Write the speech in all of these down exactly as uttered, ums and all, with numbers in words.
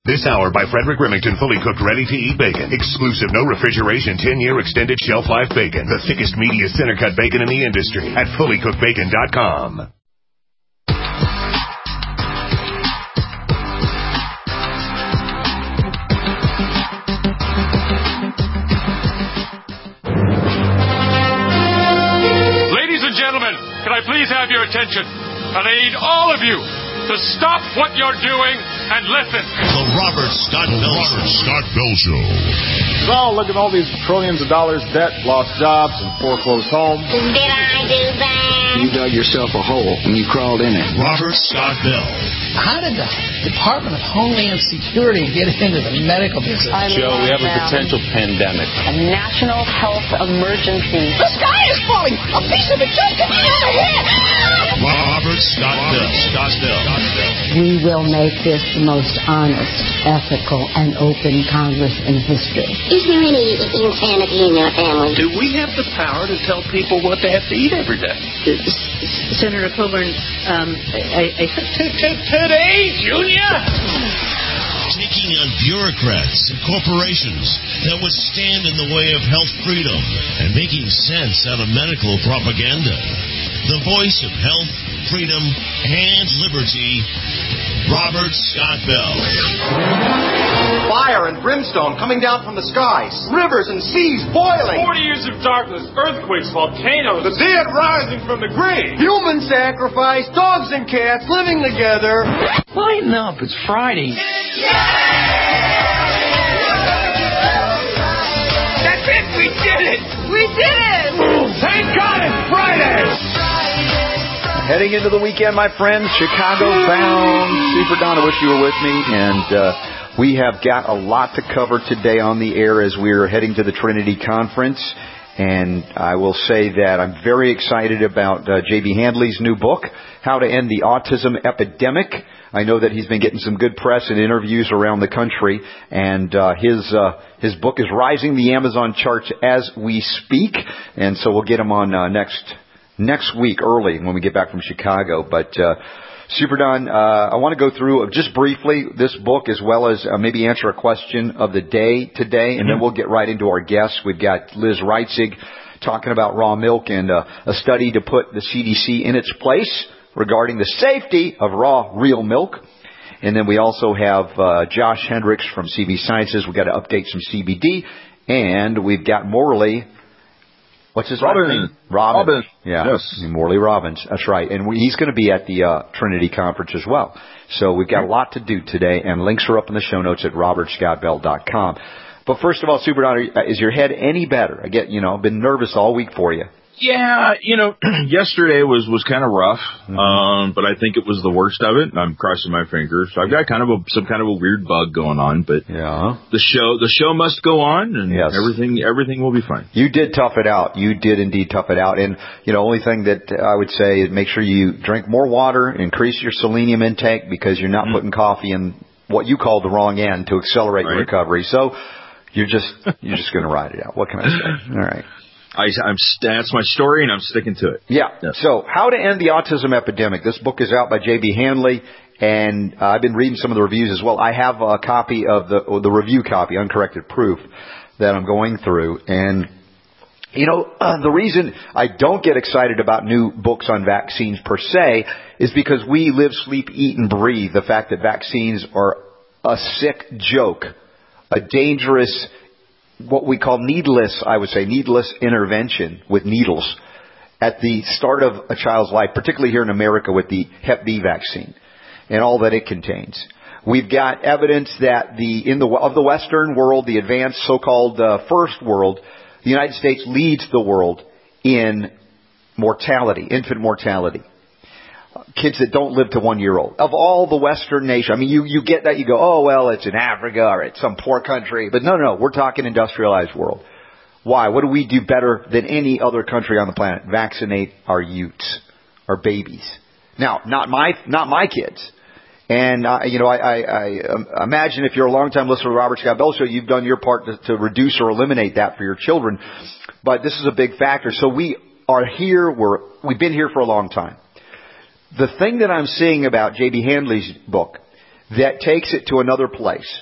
This hour by Frederick Remington, fully cooked, ready-to-eat bacon. Exclusive, no refrigeration, ten-year extended shelf life bacon. The thickest, meatiest, center-cut bacon in the industry at fully cooked bacon dot com. Ladies and gentlemen, can I please have your attention? And I need all of you to stop what you're doing and listen. The Robert Scott Bell Show. Scott Bell Show. So, look at all these trillions of dollars debt, lost jobs, and foreclosed homes. Did I do that? You dug yourself a hole and you crawled in it. Robert Scott Bell. How did the Department of Homeland Security get into the medical business? I Joe, we have them. a potential pandemic. A national health emergency. The sky is falling! A piece of it just hit me on the head! Robert Scott Bell. Scott Bell. We will make this the most honest, ethical, and open Congress in history. Is there any insanity in your family? Do we have the power to tell people what they have to eat every day? Senator Coburn, um, I, I, today, Junior? Taking on bureaucrats and corporations that would stand in the way of health freedom and making sense out of medical propaganda. The voice of health, freedom, and liberty, Robert Scott Bell. Fire and brimstone coming down from the skies. Rivers and seas boiling. Forty years of darkness, earthquakes, volcanoes. The dead rising from the grave. Human sacrifice, dogs and cats living together. Lighten up, it's Friday. That's it, we did it! we did it! Thank God it's Friday! Heading into the weekend, my friends, Chicago bound. Super Don, I wish you were with me. And uh, we have got a lot to cover today on the air as we're heading to the Trinity Conference. And I will say that I'm very excited about uh, J B. Handley's new book, How to End the Autism Epidemic. I know that he's been getting some good press and interviews around the country, and uh, his uh, his book is rising the Amazon charts as we speak. And so we'll get him on uh, next next week early when we get back from Chicago. But uh, Super Don, uh, I want to go through just briefly this book as well as uh, maybe answer a question of the day today, and mm-hmm. then we'll get right into our guests. We've got Liz Reitzig talking about raw milk and uh, a study to put the C D C in its place regarding the safety of raw, real milk. And then we also have uh, Josh Hendricks from C B Sciences. We've got to update some C B D. And we've got Morley. What's his Robin. name? Robin. Robin. Yeah. Yes. Morley Robbins. That's right. And we, he's going to be at the uh, Trinity Conference as well. So we've got a lot to do today. And links are up in the show notes at robert scott bell dot com. But first of all, Super Don, is your head any better? I get, you know, I've been nervous all week for you. Yeah, you know, yesterday was, was kind of rough, mm-hmm. um, but I think it was the worst of it. I'm crossing my fingers. So I've got kind of a, some kind of a weird bug going on, but yeah. the show, the show must go on, and yes. everything, everything will be fine. You did tough it out. You did indeed tough it out. And, you know, only thing that I would say is make sure you drink more water, increase your selenium intake, because you're not mm-hmm. putting coffee in what you call the wrong end to accelerate right. your recovery. So you're just, you're just going to ride it out. What can I say? All right. I, I'm, that's my story, and I'm sticking to it. Yeah. Yes. So, How to End the Autism Epidemic. This book is out by J B. Handley, and uh, I've been reading some of the reviews as well. I have a copy of the the review copy, Uncorrected Proof, that I'm going through. And, you know, uh, the reason I don't get excited about new books on vaccines per se is because we live, sleep, eat, and breathe the fact that vaccines are a sick joke, a dangerous what we call needless, I would say, needless intervention with needles at the start of a child's life, particularly here in America with the Hep B vaccine and all that it contains. We've got evidence that the in the of the Western world, the advanced so-called uh, first world, the United States leads the world in mortality, infant mortality. Kids that don't live to one year old. Of all the Western nations, I mean, you, you get that, you go, oh, well, it's in Africa or it's some poor country. But no, no, we're talking industrialized world. Why? What do we do better than any other country on the planet? Vaccinate our youths, our babies. Now, not my, not my kids. And, uh, you know, I, I, I um, imagine if you're a long-time listener to the Robert Scott Bell Show, you've done your part to, to reduce or eliminate that for your children. But this is a big factor. So we are here, we're, we've been here for a long time. The thing that I'm seeing about J B. Handley's book that takes it to another place.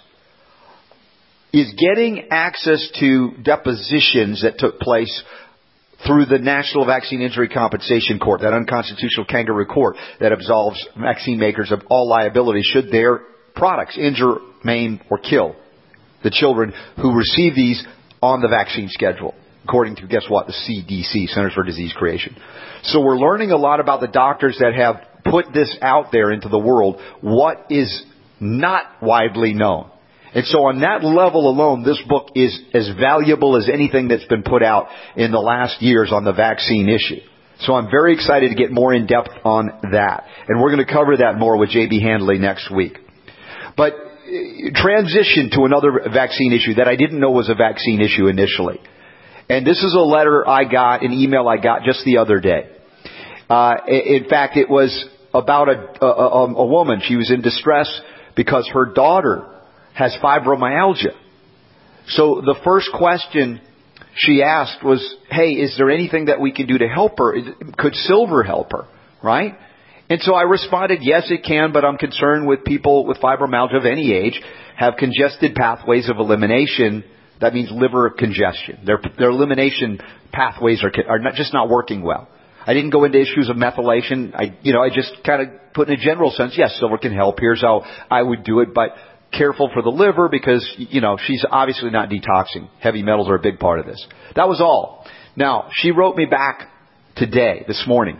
Is getting access to depositions that took place through the National Vaccine Injury Compensation Court, that unconstitutional kangaroo court that absolves vaccine makers of all liability should their products injure, maim, or kill the children who receive these on the vaccine schedule, according to, guess what, the C D C, Centers for Disease Creation. So we're learning a lot about the doctors that have put this out there into the world, what is not widely known. And so on that level alone, this book is as valuable as anything that's been put out in the last years on the vaccine issue. So I'm very excited to get more in depth on that. And we're going to cover that more with J B Handley next week. But transition to another vaccine issue that I didn't know was a vaccine issue initially. And this is a letter I got, an email I got just the other day. Uh, in fact, it was about a, a, a woman. She was in distress because her daughter has fibromyalgia. So the first question she asked was, hey, is there anything that we can do to help her? Could silver help her? Right? And so I responded, yes, it can, but I'm concerned with people with fibromyalgia of any age have congested pathways of elimination. That means liver congestion. Their, their elimination pathways are, are not, just not working well. I didn't go into issues of methylation. I, you know, I just kind of put in a general sense, yes, silver can help. Here's how I would do it, but careful for the liver because, you know, she's obviously not detoxing. Heavy metals are a big part of this. That was all. Now, she wrote me back today, this morning,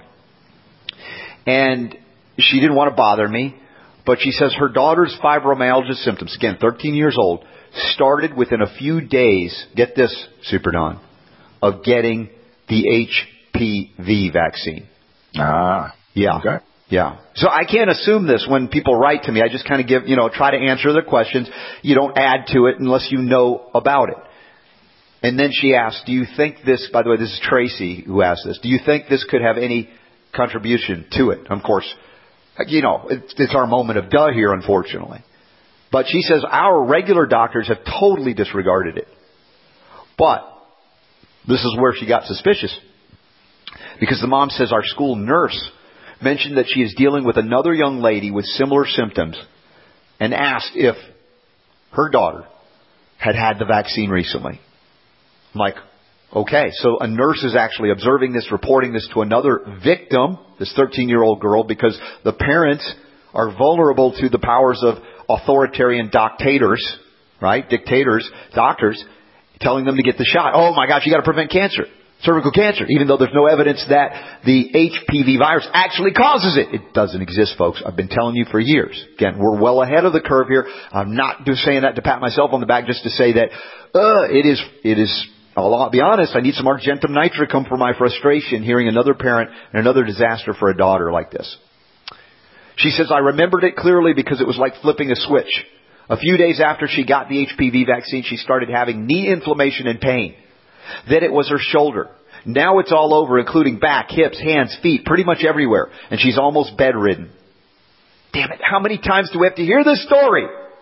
and she didn't want to bother me, but she says her daughter's fibromyalgia symptoms, again, thirteen years old, started within a few days, get this, Super Don, of getting the H P V vaccine. Ah. Yeah. Okay. Yeah. So I can't assume this when people write to me. I just kind of give, you know, try to answer their questions. You don't add to it unless you know about it. And then she asked, do you think this, by the way, this is Tracy who asked this, do you think this could have any contribution to it? Of course, you know, it's, it's our moment of duh here, unfortunately. But she says our regular doctors have totally disregarded it. But this is where she got suspicious. Because the mom says our school nurse mentioned that she is dealing with another young lady with similar symptoms and asked if her daughter had had the vaccine recently. I'm like, okay, so a nurse is actually observing this, reporting this to another victim, this thirteen-year-old girl, because the parents are vulnerable to the powers of authoritarian dictators, right? Dictators, doctors, telling them to get the shot. Oh my gosh, you got to prevent cancer. Cervical cancer, even though there's no evidence that the H P V virus actually causes it. It doesn't exist, folks. I've been telling you for years. Again, we're well ahead of the curve here. I'm not just saying that to pat myself on the back, just to say that uh, it is, it is, I'll be honest, I need some argentum nitricum for my frustration hearing another parent and another disaster for a daughter like this. She says, I remembered it clearly because it was like flipping a switch. A few days after she got the H P V vaccine, she started having knee inflammation and pain. Then it was her shoulder. Now it's all over, including back, hips, hands, feet, pretty much everywhere. And she's almost bedridden. Damn it, how many times do we have to hear this story?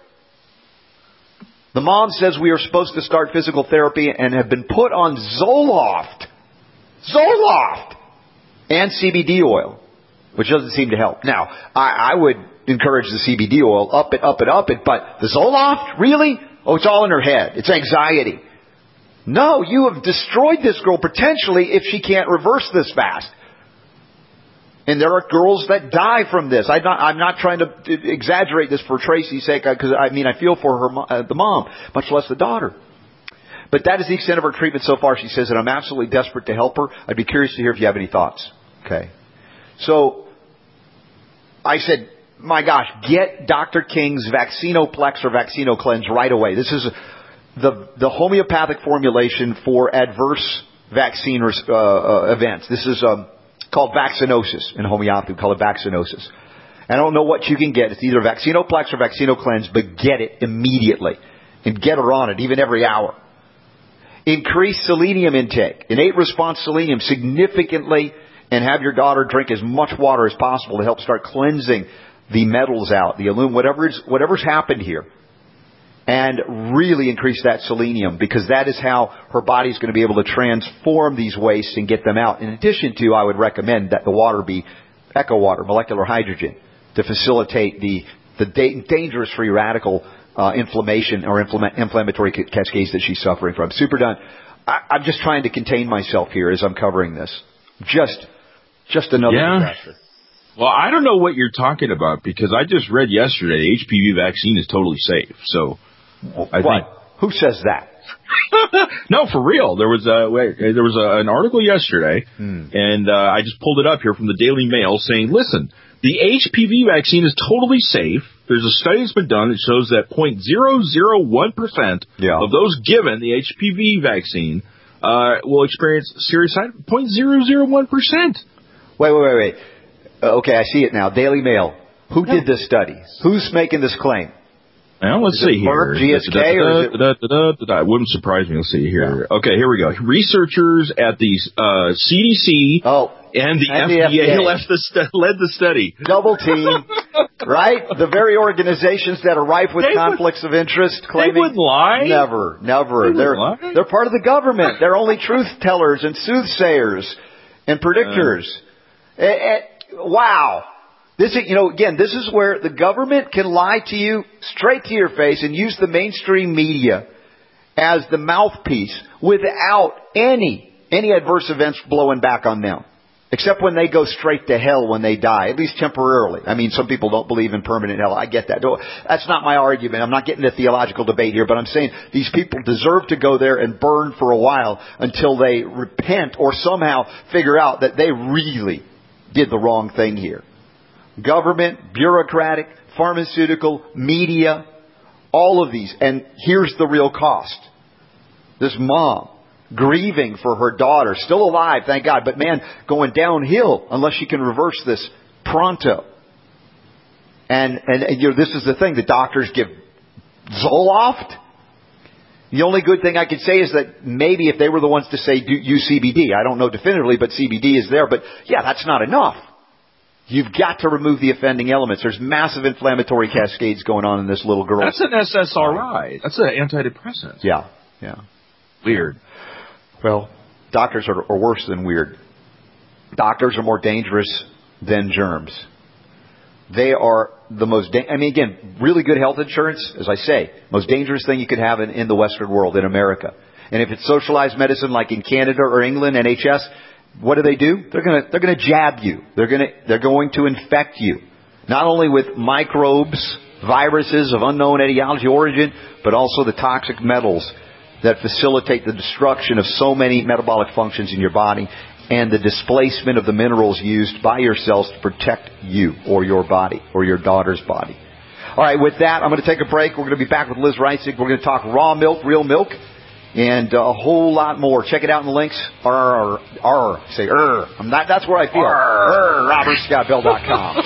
The mom says we are supposed to start physical therapy and have been put on Zoloft. Zoloft! And C B D oil, which doesn't seem to help. Now, I, I would encourage the C B D oil, up it, up it, up it, but the Zoloft? Really? Oh, it's all in her head. It's anxiety. No, you have destroyed this girl potentially if she can't reverse this fast. And there are girls that die from this. I'm not, I'm not trying to exaggerate this for Tracy's sake, because I mean, I feel for her, uh, the mom, much less the daughter. But that is the extent of her treatment so far. She says that I'm absolutely desperate to help her. I'd be curious to hear if you have any thoughts. Okay. So I said, my gosh, get Doctor King's Vaccinoplex or Vaccinocleanse right away. This is the the homeopathic formulation for adverse vaccine uh, uh, events. This is um, called vaccinosis in homeopathy. We call it vaccinosis. I don't know what you can get. It's either Vaccinoplex or Vaccinocleanse, but get it immediately and get her on it, even every hour. Increase selenium intake. Innate response selenium significantly, and have your daughter drink as much water as possible to help start cleansing the metals out, the aluminum, whatever's, whatever's happened here. And really increase that selenium, because that is how her body's going to be able to transform these wastes and get them out. In addition to, I would recommend that the water be eco water, molecular hydrogen, to facilitate the the da- dangerous free radical uh, inflammation or inflama- inflammatory ca- cascades that she's suffering from. Super Don, I- I'm just trying to contain myself here as I'm covering this. Just, just another yeah. disaster. Well, I don't know what you're talking about because I just read yesterday the H P V vaccine is totally safe. So I what? think Who says that? No, for real. There was a wait, there was a, an article yesterday, hmm. and uh, I just pulled it up here from the Daily Mail saying, listen, the H P V vaccine is totally safe. There's a study that's been done that shows that zero point zero zero one percent yeah. of those given the H P V vaccine uh, will experience serious side effects. zero point zero zero one percent. Wait, wait, wait, wait. Uh, okay, I see it now. Daily Mail. Who yeah. did this study? Who's making this claim? Now, let's is see it here. Merck, G S K, or is it... It wouldn't surprise me. Let's see here. Yeah. Okay, here we go. Researchers at the uh, C D C oh, and the and F D A, the F D A. Led, the stu- led the study. Double team, right? The very organizations that are rife with they conflicts would, of interest claiming... They wouldn't lie. Never, never. They they're, lie. they're part of the government. They're only truth tellers and soothsayers and predictors. Uh. Eh, eh, wow. This is, you know, again, this is where the government can lie to you straight to your face and use the mainstream media as the mouthpiece without any, any adverse events blowing back on them. Except when they go straight to hell when they die, at least temporarily. I mean, some people don't believe in permanent hell. I get that. That's not my argument. I'm not getting into theological debate here, but I'm saying these people deserve to go there and burn for a while until they repent or somehow figure out that they really did the wrong thing here. Government, bureaucratic, pharmaceutical, media, all of these. And here's the real cost. This mom, grieving for her daughter, still alive, thank God, but man, going downhill unless she can reverse this pronto. And, and, and you know, this is the thing, the doctors give Zoloft. The only good thing I could say is that maybe if they were the ones to say do, use C B D, I don't know definitively, but C B D is there. But yeah, that's not enough. You've got to remove the offending elements. There's massive inflammatory cascades going on in this little girl. That's an S S R I. That's an antidepressant. Yeah, yeah. Weird. Well, doctors are, are worse than weird. Doctors are more dangerous than germs. They are the most, da- I mean, again, really good health insurance, as I say, most dangerous thing you could have in, in the Western world, in America. And if it's socialized medicine like in Canada or England, N H S, what do they do? They're going to they're going to jab you. They're going to they're going to infect you, not only with microbes, viruses of unknown etiology origin, but also the toxic metals that facilitate the destruction of so many metabolic functions in your body and the displacement of the minerals used by your cells to protect you or your body or your daughter's body. All right, with that, I'm going to take a break. We're going to be back with Liz Reisig. We're going to talk raw milk, real milk, and a whole lot more. Check it out in the links. R, R, R, say er. I'm not, that's where I feel. Er, Robert Scott Bell dot com.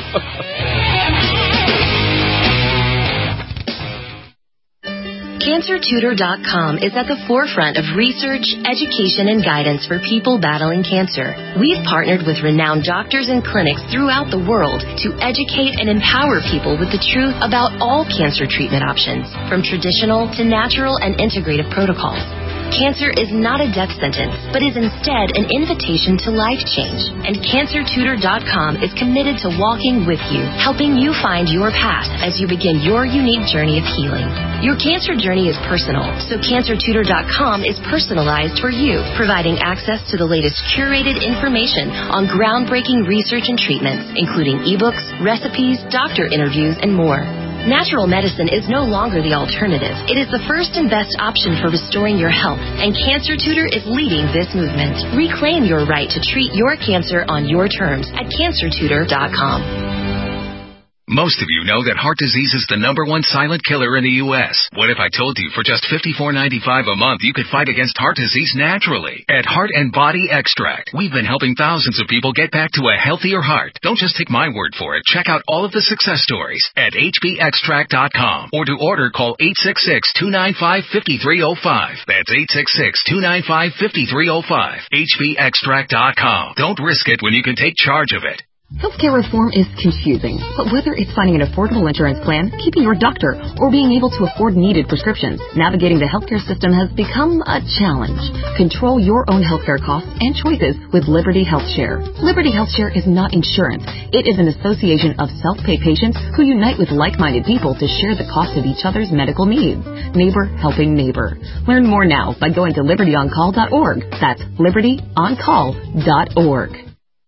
Cancer Tutor dot com is at the forefront of research, education, and guidance for people battling cancer. We've partnered with renowned doctors and clinics throughout the world to educate and empower people with the truth about all cancer treatment options, from traditional to natural and integrative protocols. Cancer is not a death sentence, but is instead an invitation to life change. And Cancer Tutor dot com is committed to walking with you, helping you find your path as you begin your unique journey of healing. Your cancer journey is personal, so Cancer Tutor dot com is personalized for you, providing access to the latest curated information on groundbreaking research and treatments, including ebooks, recipes, doctor interviews, and more. Natural medicine is no longer the alternative. It is the first and best option for restoring your health, and Cancer Tutor is leading this movement. Reclaim your right to treat your cancer on your terms at Cancer Tutor dot com. Most of you know that heart disease is the number one silent killer in the U S What if I told you for just fifty-four ninety-five a month you could fight against heart disease naturally? At Heart and Body Extract, we've been helping thousands of people get back to a healthier heart. Don't just take my word for it. Check out all of the success stories at H B extract dot com. Or to order, call eight six six, two nine five, five three zero five. That's eight six six, two nine five, five three zero five. H B extract dot com. Don't risk it when you can take charge of it. Healthcare reform is confusing, but whether it's finding an affordable insurance plan, keeping your doctor, or being able to afford needed prescriptions, navigating the healthcare system has become a challenge. Control your own healthcare costs and choices with Liberty HealthShare. Liberty HealthShare is not insurance. It is an association of self-pay patients who unite with like-minded people to share the cost of each other's medical needs. Neighbor helping neighbor. Learn more now by going to liberty on call dot org. That's liberty on call dot org.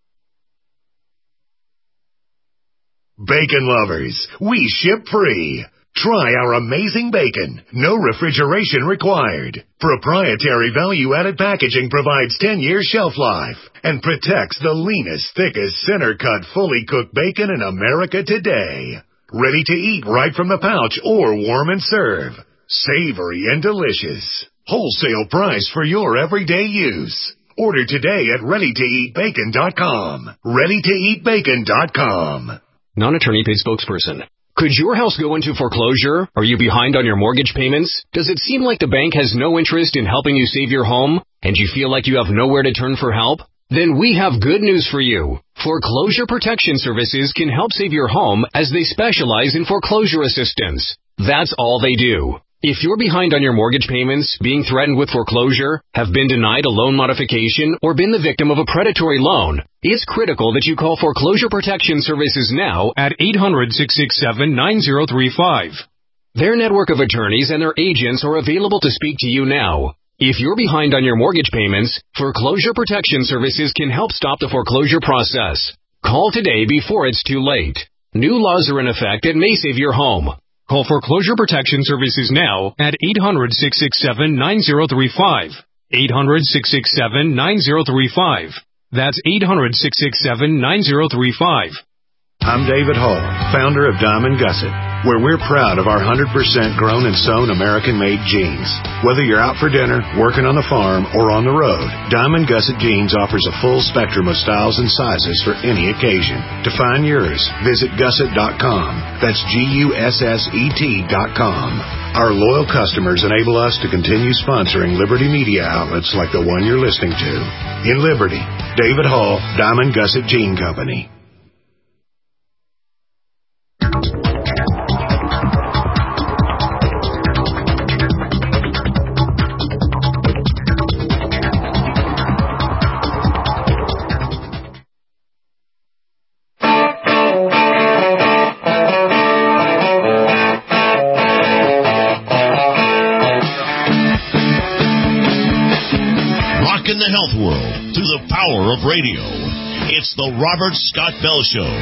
Bacon lovers, we ship free. Try our amazing bacon. No refrigeration required. Proprietary value-added packaging provides ten years shelf life and protects the leanest, thickest, center-cut, fully cooked bacon in America today. Ready to eat right from the pouch or warm and serve. Savory and delicious. Wholesale price for your everyday use. Order today at ready to eat bacon dot com. ready to eat bacon dot com. Non-attorney paid spokesperson. Could your house go into foreclosure? Are you behind on your mortgage payments? Does it seem like the bank has no interest in helping you save your home, and you feel like you have nowhere to turn for help? Then we have good news for you. Foreclosure Protection Services can help save your home as they specialize in foreclosure assistance. That's all they do. If you're behind on your mortgage payments, being threatened with foreclosure, have been denied a loan modification, or been the victim of a predatory loan, it's critical that you call Foreclosure Protection Services now at eight hundred, six six seven, nine zero three five. Their network of attorneys and their agents are available to speak to you now. If you're behind on your mortgage payments, Foreclosure Protection Services can help stop the foreclosure process. Call today before it's too late. New laws are in effect that may save your home. Call Foreclosure Protection Services now at eight hundred, six six seven, nine zero three five. eight hundred, six six seven, nine zero three five. That's eight hundred, six six seven, nine zero three five. I'm David Hall, founder of Diamond Gusset, where we're proud of our one hundred percent grown and sewn American-made jeans. Whether you're out for dinner, working on the farm, or on the road, Diamond Gusset Jeans offers a full spectrum of styles and sizes for any occasion. To find yours, visit gusset dot com. That's G U S S E T dot com. Our loyal customers enable us to continue sponsoring Liberty media outlets like the one you're listening to. In Liberty, David Hall, Diamond Gusset Jean Company. The health world through the power of radio. It's the Robert Scott Bell Show.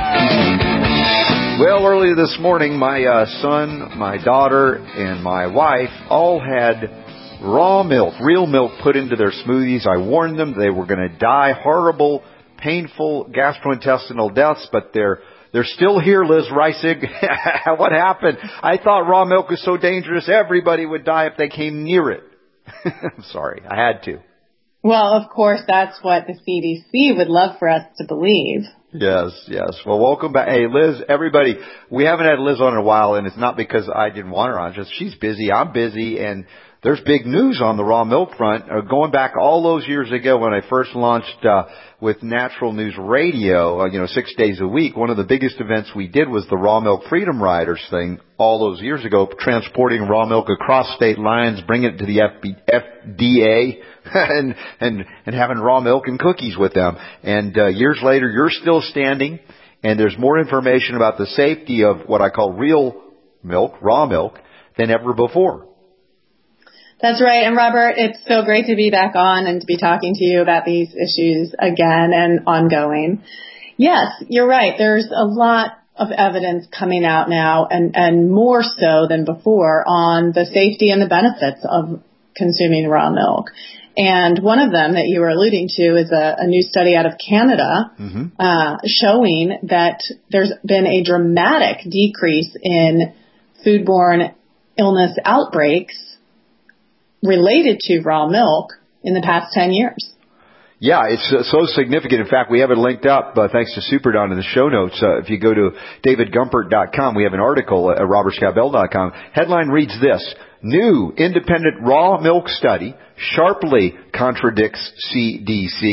Well, earlier this morning, my uh, son, my daughter, and my wife all had raw milk, real milk put into their smoothies. I warned them they were going to die horrible, painful gastrointestinal deaths, but they're they're still here, Liz Reisig. What happened? I thought raw milk was so dangerous everybody would die if they came near it. I'm sorry, I had to. Well, of course, that's what the C D C would love for us to believe. Yes, yes. Well, welcome back. Hey, Liz, everybody, we haven't had Liz on in a while, and it's not because I didn't want her on. Just she's busy, I'm busy, and there's big news on the raw milk front. Uh, going back all those years ago when I first launched uh, with Natural News Radio, uh, you know, six days a week, one of the biggest events we did was the Raw Milk Freedom Riders thing all those years ago, transporting raw milk across state lines, bringing it to the F D A, and, and, and having raw milk and cookies with them. And uh, years later, you're still standing, and there's more information about the safety of what I call real milk, raw milk, than ever before. That's right. And Robert, it's so great to be back on and to be talking to you about these issues again and ongoing. Yes, you're right. There's a lot of evidence coming out now, and, and more so than before, on the safety and the benefits of consuming raw milk. And one of them that you were alluding to is a, a new study out of Canada, mm-hmm. uh, showing that there's been a dramatic decrease in foodborne illness outbreaks related to raw milk in the past ten years. Yeah, it's uh, so significant. In fact, we have it linked up, uh, thanks to SuperDon in the show notes. Uh, if you go to david gumpert dot com, we have an article at robert scott bell dot com. Headline reads this: New independent raw milk study sharply contradicts C D C.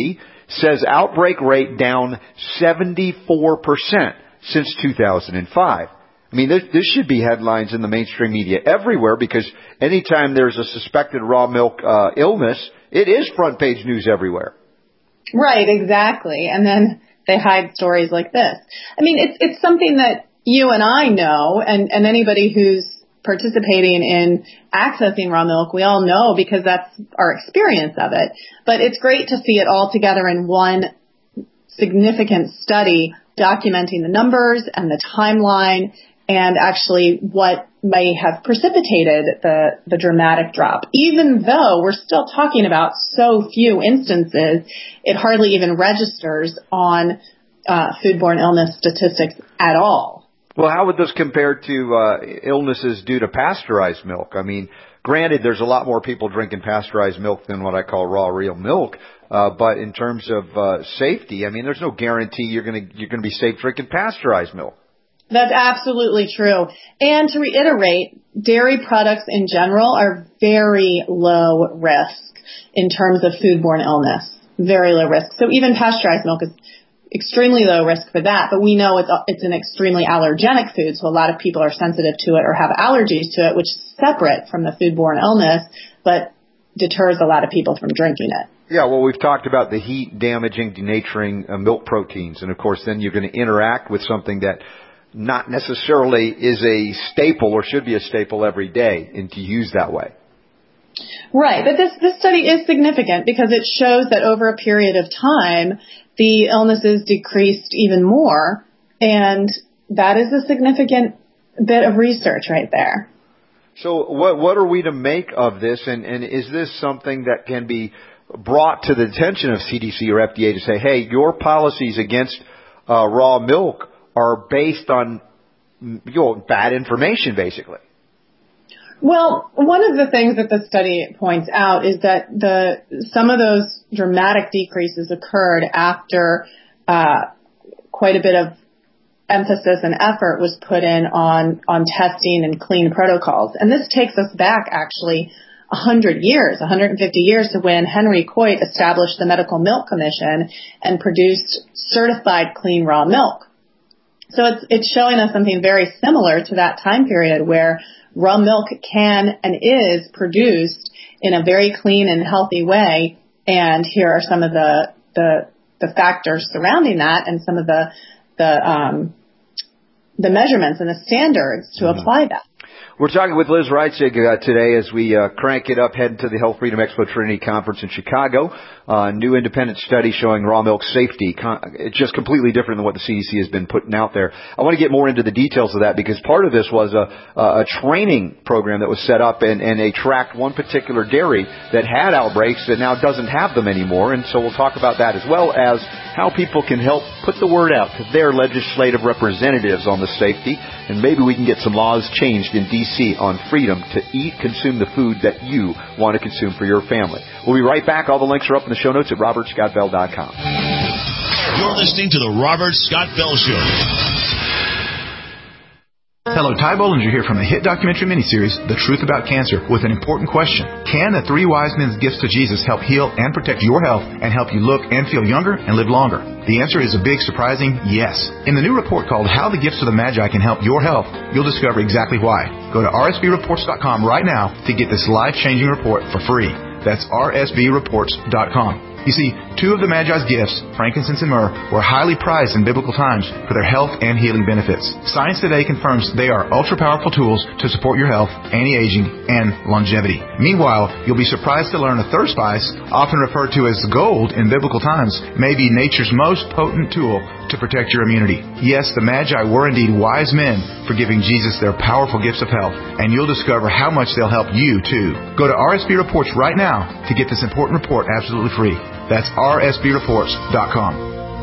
says outbreak rate down seventy-four percent since two thousand five. I mean, this, this should be headlines in the mainstream media everywhere, because anytime there's a suspected raw milk uh, illness, it is front page news everywhere. Right, exactly. And then they hide stories like this. I mean, it's it's something that you and I know, and, and anybody who's participating in accessing raw milk, we all know, because that's our experience of it. But it's great to see it all together in one significant study documenting the numbers and the timeline and actually what may have precipitated the, the dramatic drop. Even though we're still talking about so few instances, it hardly even registers on uh, foodborne illness statistics at all. Well, how would this compare to uh, illnesses due to pasteurized milk? I mean, granted, there's a lot more people drinking pasteurized milk than what I call raw, real milk. Uh, but in terms of uh, safety, I mean, there's no guarantee you're going to you're going to be safe drinking pasteurized milk. That's absolutely true. And to reiterate, dairy products in general are very low risk in terms of foodborne illness. Very low risk. So even pasteurized milk is extremely low risk for that, but we know it's it's an extremely allergenic food, so a lot of people are sensitive to it or have allergies to it, which is separate from the foodborne illness, but deters a lot of people from drinking it. Yeah, well, we've talked about the heat-damaging, denaturing uh, milk proteins, and of course then you're going to interact with something that not necessarily is a staple or should be a staple every day, and to use that way. Right, but this, this study is significant because it shows that over a period of time, the illnesses decreased even more, and that is a significant bit of research right there. So what what are we to make of this, and, and is this something that can be brought to the attention of C D C or F D A to say, hey, your policies against uh, raw milk are based on you know, bad information, basically? Well, one of the things that the study points out is that the some of those dramatic decreases occurred after uh, quite a bit of emphasis and effort was put in on, on testing and clean protocols. And this takes us back, actually, one hundred years, one hundred fifty years to when Henry Coit established the Medical Milk Commission and produced certified clean raw milk. So it's, it's showing us something very similar to that time period where raw milk can and is produced in a very clean and healthy way. And here are some of the, the, the factors surrounding that and some of the, the, um, the measurements and the standards to mm-hmm. apply that. We're talking with Liz Reitzig uh, today as we uh, crank it up, heading to the Health Freedom Expo Trinity Conference in Chicago. Uh, new independent study showing raw milk safety. Con- it's just completely different than what the C D C has been putting out there. I want to get more into the details of that because part of this was a, a training program that was set up, and, and they tracked one particular dairy that had outbreaks that now doesn't have them anymore. And so we'll talk about that, as well as how people can help put the word out to their legislative representatives on the safety, and maybe we can get some laws changed in D C on freedom to eat, consume the food that you want to consume for your family. We'll be right back. All the links are up in the show notes at robert scott bell dot com. You're listening to the Robert Scott Bell Show. Hello, Ty Bollinger here from the hit documentary miniseries, The Truth About Cancer, with an important question. Can the three wise men's gifts to Jesus help heal and protect your health and help you look and feel younger and live longer? The answer is a big, surprising yes. In the new report called How the Gifts of the Magi Can Help Your Health, you'll discover exactly why. Go to r s b reports dot com right now to get this life-changing report for free. That's r s b reports dot com. You see, two of the Magi's gifts, frankincense and myrrh, were highly prized in biblical times for their health and healing benefits. Science today confirms they are ultra-powerful tools to support your health, anti-aging, and longevity. Meanwhile, you'll be surprised to learn a third spice, often referred to as gold in biblical times, may be nature's most potent tool to protect your immunity. Yes, the Magi were indeed wise men for giving Jesus their powerful gifts of health, and you'll discover how much they'll help you, too. Go to R S B Reports right now to get this important report absolutely free. That's r s b reports dot com.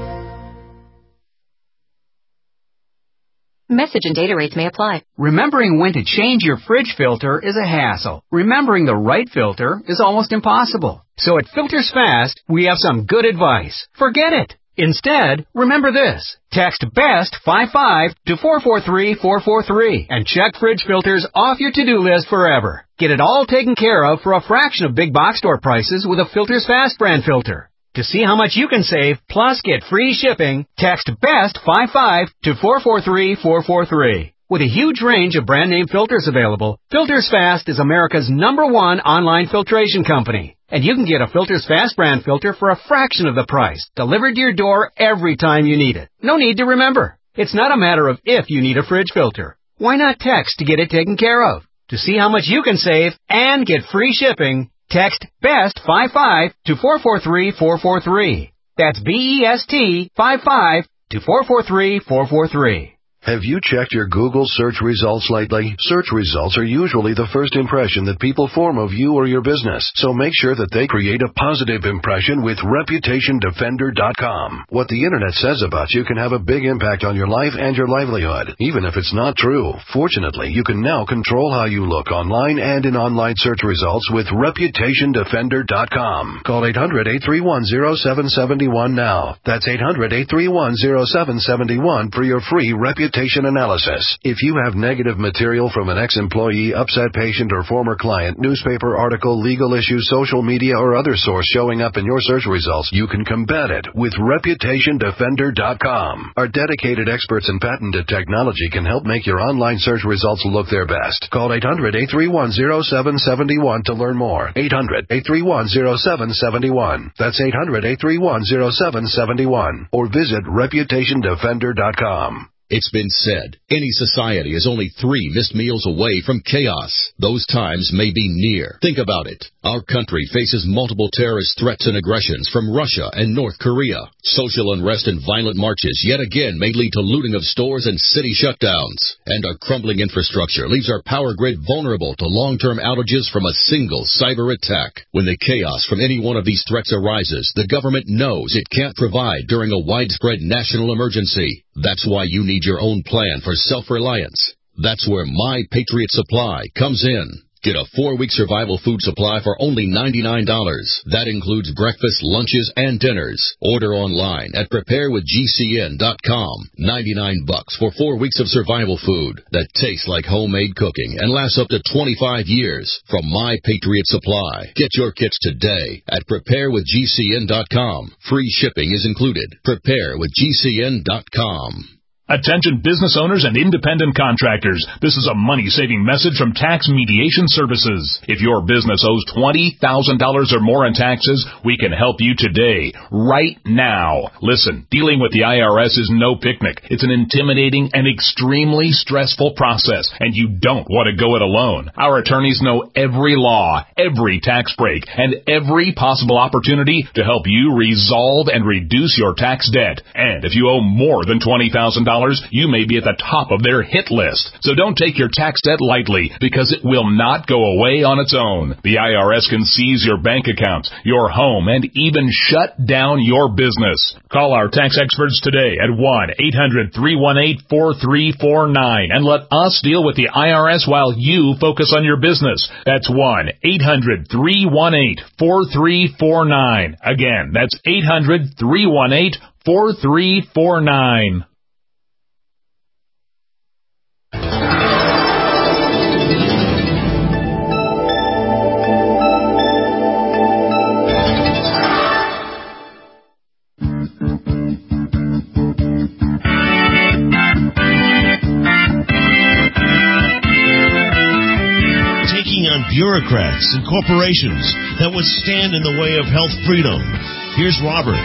Message and data rates may apply. Remembering when to change your fridge filter is a hassle. Remembering the right filter is almost impossible. So at Filters Fast, we have some good advice. Forget it. Instead, remember this. Text BEST fifty-five to four four three four four three and check fridge filters off your to-do list forever. Get it all taken care of for a fraction of big box store prices with a Filters Fast brand filter. To see how much you can save, plus get free shipping, text BEST fifty-five to four four three four four three. With a huge range of brand name filters available, Filters Fast is America's number one online filtration company. And you can get a Filters Fast brand filter for a fraction of the price, delivered to your door every time you need it. No need to remember. It's not a matter of if you need a fridge filter. Why not text to get it taken care of? To see how much you can save and get free shipping, text BEST fifty-five to four four three four four three. That's B E S T fifty-five to four four three four four three. Have you checked your Google search results lately? Search results are usually the first impression that people form of you or your business, so make sure that they create a positive impression with Reputation Defender dot com. What the Internet says about you can have a big impact on your life and your livelihood, even if it's not true. Fortunately, you can now control how you look online and in online search results with Reputation Defender dot com. Call eight hundred, eight three one, zero seven seven one now. That's eight hundred, eight three one, zero seven seven one for your free Reputation analysis. If you have negative material from an ex-employee, upset patient, or former client, newspaper article, legal issue, social media, or other source showing up in your search results, you can combat it with Reputation Defender dot com. Our dedicated experts in patented technology can help make your online search results look their best. Call eight hundred, eight three one, zero seven seven one to learn more. eight hundred, eight three one, zero seven seven one. That's eight hundred, eight three one, zero seven seven one. Or visit Reputation Defender dot com. It's been said, any society is only three missed meals away from chaos. Those times may be near. Think about it. Our country faces multiple terrorist threats and aggressions from Russia and North Korea. Social unrest and violent marches yet again may lead to looting of stores and city shutdowns. And our crumbling infrastructure leaves our power grid vulnerable to long-term outages from a single cyber attack. When the chaos from any one of these threats arises, the government knows it can't provide during a widespread national emergency. That's why you need your own plan for self-reliance. That's where My Patriot Supply comes in. Get a four-week survival food supply for only ninety-nine dollars. That includes breakfast, lunches, and dinners. Order online at prepare with G C N dot com. ninety-nine bucks for four weeks of survival food that tastes like homemade cooking and lasts up to twenty-five years from My Patriot Supply. Get your kits today at prepare with G C N dot com. Free shipping is included. prepare with G C N dot com. Attention business owners and independent contractors. This is a money-saving message from Tax Mediation Services. If your business owes twenty thousand dollars or more in taxes, we can help you today, right now. Listen, dealing with the I R S is no picnic. It's an intimidating and extremely stressful process, and you don't want to go it alone. Our attorneys know every law, every tax break, and every possible opportunity to help you resolve and reduce your tax debt. And if you owe more than twenty thousand dollars, you may be at the top of their hit list. So don't take your tax debt lightly, because it will not go away on its own. The I R S can seize your bank accounts, your home, and even shut down your business. Call our tax experts today at one eight hundred, three one eight, four three four nine and let us deal with the I R S while you focus on your business. That's one eight hundred, three one eight, four three four nine. Again, that's eight hundred, three one eight, four three four nine. On bureaucrats and corporations that would stand in the way of health freedom. Here's Robert.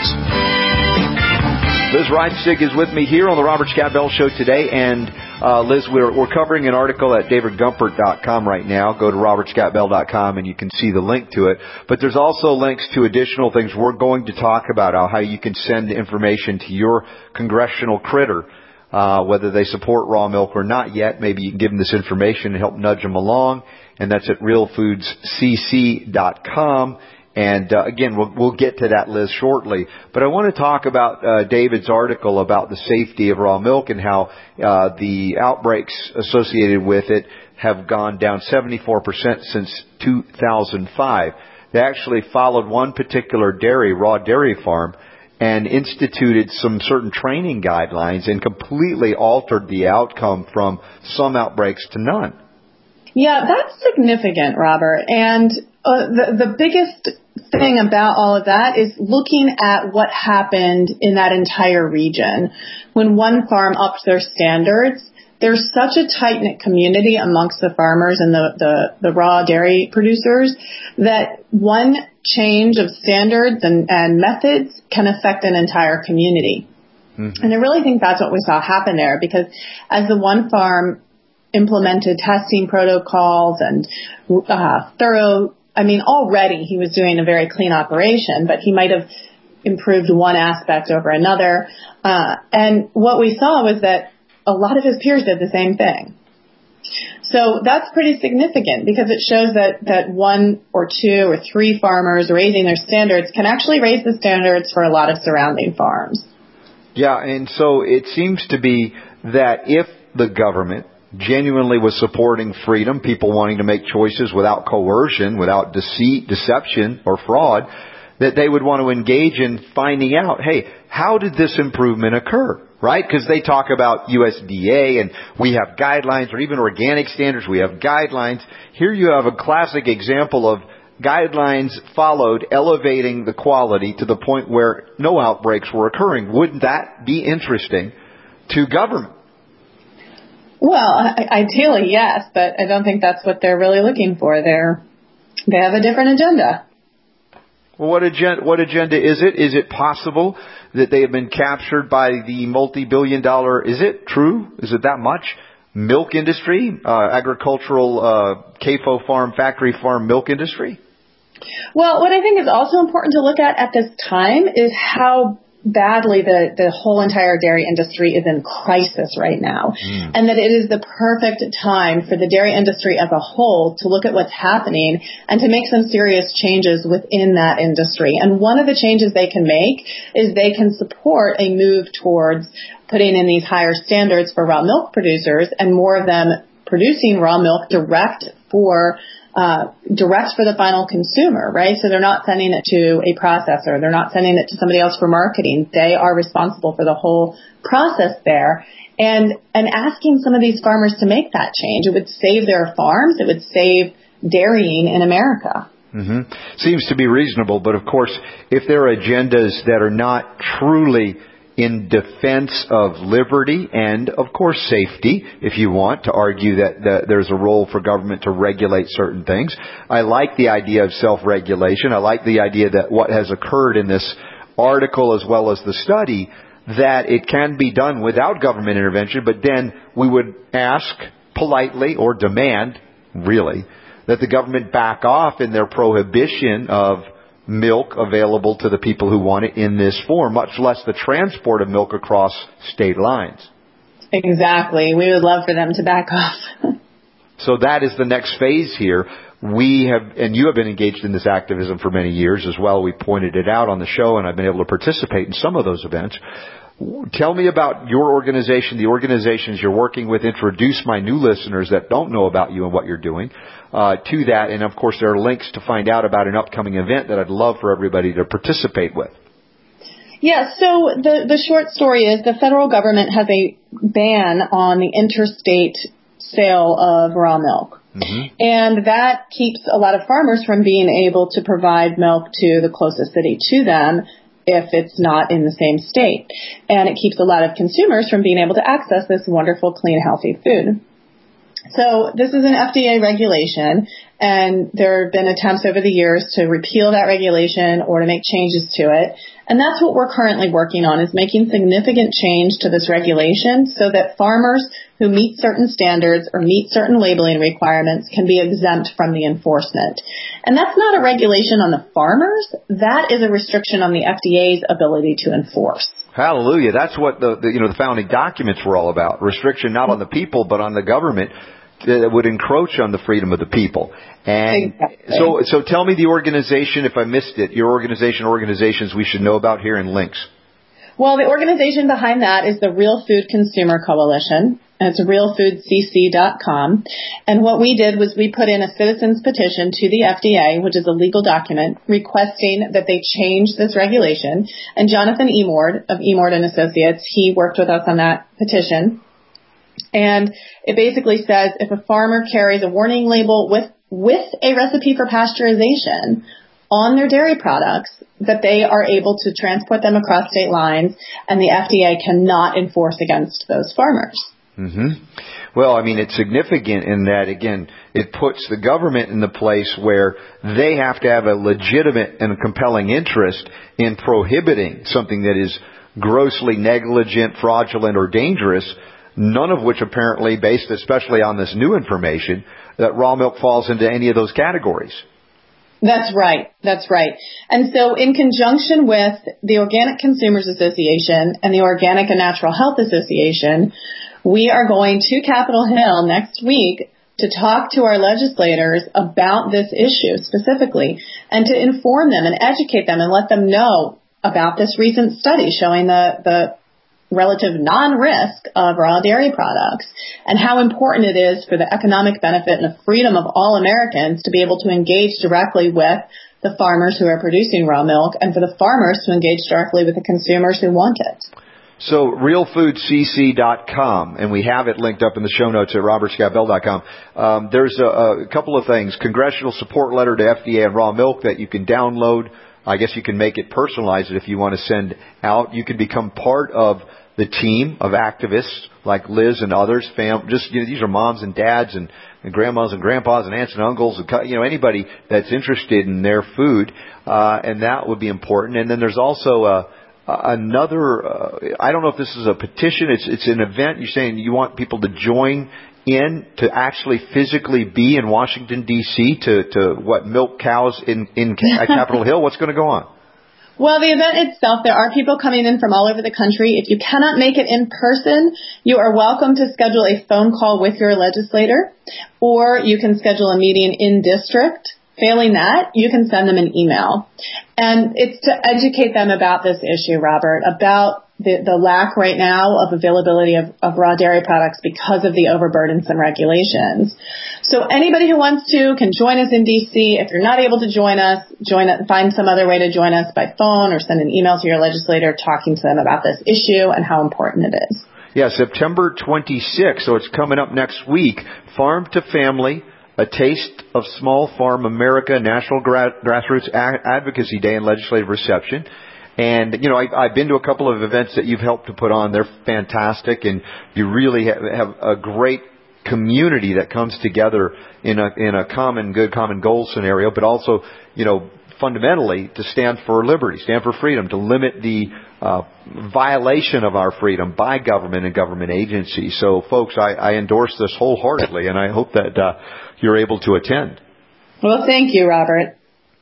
Liz Reimstig is with me here on the Robert Scott Bell Show today, and uh, Liz, we're, we're covering an article at david gumpert dot com right now. Go to robert scott bell dot com and you can see the link to it. But there's also links to additional things we're going to talk about, how you can send information to your congressional critter. Uh, whether they support raw milk or not yet, maybe you can give them this information and help nudge them along. And that's at real foods c c dot com. And uh, again, we'll, we'll get to that, Liz, shortly. But I want to talk about uh, David's article about the safety of raw milk and how uh, the outbreaks associated with it have gone down seventy-four percent since two thousand five. They actually followed one particular dairy, raw dairy farm, and instituted some certain training guidelines and completely altered the outcome from some outbreaks to none. Yeah, that's significant, Robert. And uh, the, the biggest thing about all of that is looking at what happened in that entire region. When one farm upped their standards, there's such a tight-knit community amongst the farmers and the, the, the raw dairy producers that one change of standards and, and methods can affect an entire community. Mm-hmm. And I really think that's what we saw happen there, because as the one farm implemented testing protocols and uh, thorough, I mean, already he was doing a very clean operation, but he might have improved one aspect over another. Uh, and what we saw was that a lot of his peers did the same thing. So that's pretty significant because it shows that, that one or two or three farmers raising their standards can actually raise the standards for a lot of surrounding farms. Yeah, and so it seems to be that if the government genuinely was supporting freedom, people wanting to make choices without coercion, without deceit, deception, or fraud, that they would want to engage in finding out, hey, how did this improvement occur? Right? Because they talk about U S D A and we have guidelines, or even organic standards, we have guidelines. Here you have a classic example of guidelines followed, elevating the quality to the point where no outbreaks were occurring. Wouldn't that be interesting to government? Well, ideally, yes, but I don't think that's what they're really looking for. They're, they have a different agenda. Well, what agenda, what agenda is it? Is it possible that they have been captured by the multi-billion dollar, is it true? Is it that much? Milk industry, uh, agricultural, uh, C A F O farm, factory farm milk industry? Well, what I think is also important to look at at this time is how badly the, the whole entire dairy industry is in crisis right now. Mm. And that it is the perfect time for the dairy industry as a whole to look at what's happening and to make some serious changes within that industry. And one of the changes they can make is they can support a move towards putting in these higher standards for raw milk producers and more of them producing raw milk direct for Uh, direct for the final consumer, right? So they're not sending it to a processor. They're not sending it to somebody else for marketing. They are responsible for the whole process there. And, and asking some of these farmers to make that change, it would save their farms. It would save dairying in America. Mm-hmm. Seems to be reasonable. But of course, if there are agendas that are not truly in defense of liberty and, of course, safety, if you want to argue that, that there's a role for government to regulate certain things. I like the idea of self-regulation. I like the idea that what has occurred in this article as well as the study, that it can be done without government intervention, but then we would ask politely or demand, really, that the government back off in their prohibition of milk available to the people who want it in this form, much less the transport of milk across state lines. Exactly. We would love for them to back off. So that is the next phase here. We have, and you have been engaged in this activism for many years as well. We pointed it out on the show, and I've been able to participate in some of those events. Tell me about your organization, the organizations you're working with. Introduce my new listeners that don't know about you and what you're doing uh, to that. And, of course, there are links to find out about an upcoming event that I'd love for everybody to participate with. Yeah, so the, the short story is the federal government has a ban on the interstate sale of raw milk. Mm-hmm. And that keeps a lot of farmers from being able to provide milk to the closest city to them if it's not in the same state. And it keeps a lot of consumers from being able to access this wonderful, clean, healthy food. So this is an F D A regulation, and there have been attempts over the years to repeal that regulation or to make changes to it. And that's what we're currently working on, is making significant change to this regulation so that farmers who meet certain standards or meet certain labeling requirements can be exempt from the enforcement. And that's not a regulation on the farmers. That is a restriction on the F D A's ability to enforce. Hallelujah. That's what the, the you know the founding documents were all about. Restriction not on the people, but on the government that would encroach on the freedom of the people. And exactly. so so tell me the organization, if I missed it, your organization, organizations we should know about here, and links. Well, the organization behind that is the Real Food Consumer Coalition. And it's real food c c dot com. And what we did was we put in a citizen's petition to the F D A, which is a legal document, requesting that they change this regulation. And Jonathan Emord of Emord and Associates, he worked with us on that petition. And it basically says if a farmer carries a warning label with, with a recipe for pasteurization on their dairy products, that they are able to transport them across state lines, and the F D A cannot enforce against those farmers. Mm-hmm. Well, I mean, it's significant in that, again, it puts the government in the place where they have to have a legitimate and compelling interest in prohibiting something that is grossly negligent, fraudulent, or dangerous, none of which apparently, based especially on this new information, that raw milk falls into any of those categories. That's right. That's right. And so in conjunction with the Organic Consumers Association and the Organic and Natural Health Association, we are going to Capitol Hill next week to talk to our legislators about this issue specifically and to inform them and educate them and let them know about this recent study showing the, the relative non-risk of raw dairy products and how important it is for the economic benefit and the freedom of all Americans to be able to engage directly with the farmers who are producing raw milk and for the farmers to engage directly with the consumers who want it. So real food c c dot com, and we have it linked up in the show notes at robert scott bell dot com. Um, there's a, a couple of things. Congressional support letter to F D A on raw milk that you can download. I guess you can make it personalize it if you want to send out. You can become part of the team of activists like Liz and others. Fam, just you know, these are moms and dads and, and grandmas and grandpas and aunts and uncles and you know anybody that's interested in their food, uh, and that would be important. And then there's also a Another, uh, I don't know if this is a petition. It's it's an event. You're saying you want people to join in to actually physically be in Washington D C to to what milk cows in in at Capitol Hill. What's going to go on? Well, the event itself, there are people coming in from all over the country. If you cannot make it in person, you are welcome to schedule a phone call with your legislator, or you can schedule a meeting in district. Failing that, you can send them an email. And it's to educate them about this issue, Robert, about the, the lack right now of availability of, of raw dairy products because of the overburdensome regulations. So anybody who wants to can join us in D C. If you're not able to join us, join it, find some other way to join us by phone or send an email to your legislator talking to them about this issue and how important it is. Yeah, September twenty-sixth, so it's coming up next week. Farm to Family, A Taste of Small Farm America, National Gra- Grassroots A- Advocacy Day and Legislative Reception. And, you know, I, I've been to a couple of events that you've helped to put on. They're fantastic, and you really have, have a great community that comes together in a in a common good, common goal scenario, but also, you know, fundamentally to stand for liberty, stand for freedom, to limit the uh, violation of our freedom by government and government agencies. So, folks, I, I endorse this wholeheartedly, and I hope that uh, you're able to attend. Well, thank you, Robert.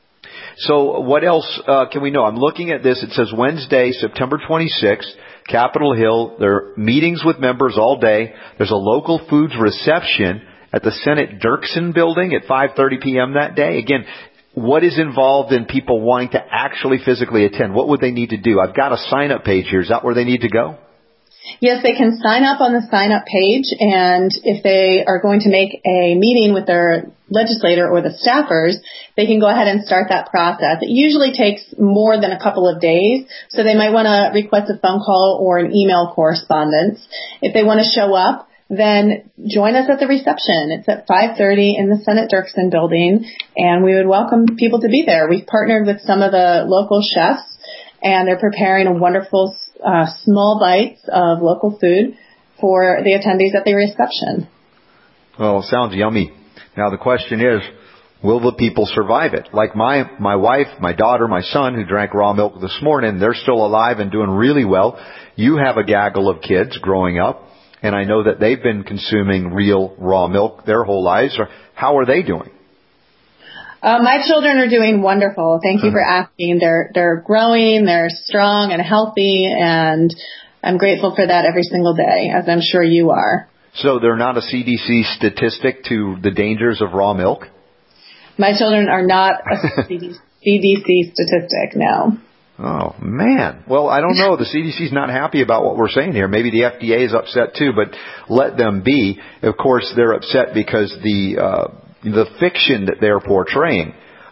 So what else uh, can we know? I'm looking at this. It says Wednesday, September twenty-sixth, Capitol Hill. There are meetings with members all day. There's a local foods reception at the Senate Dirksen building at five thirty p.m. that day. Again, what is involved in people wanting to actually physically attend? What would they need to do? I've got a sign-up page here. Is that where they need to go? Yes, they can sign up on the sign-up page, and if they are going to make a meeting with their legislator or the staffers, they can go ahead and start that process. It usually takes more than a couple of days, so they might want to request a phone call or an email correspondence. If they want to show up, then join us at the reception. It's at five thirty in the Senate Dirksen building, and we would welcome people to be there. We've partnered with some of the local chefs, and they're preparing a wonderful uh, small bites of local food for the attendees at the reception. Well, it sounds yummy. Now the question is, will the people survive it? Like my, my wife, my daughter, my son who drank raw milk this morning, they're still alive and doing really well. You have a gaggle of kids growing up, and I know that they've been consuming real raw milk their whole lives. How are they doing? Uh, my children are doing wonderful. Thank you for asking. They're they're growing, they're strong and healthy, and I'm grateful for that every single day, as I'm sure you are. So they're not a C D C statistic to the dangers of raw milk? My children are not a C D C statistic, no. Oh, man. Well, I don't know. The C D C's not happy about what we're saying here. Maybe the F D A is upset too, but let them be. Of course, they're upset because the uh, the fiction that they're portraying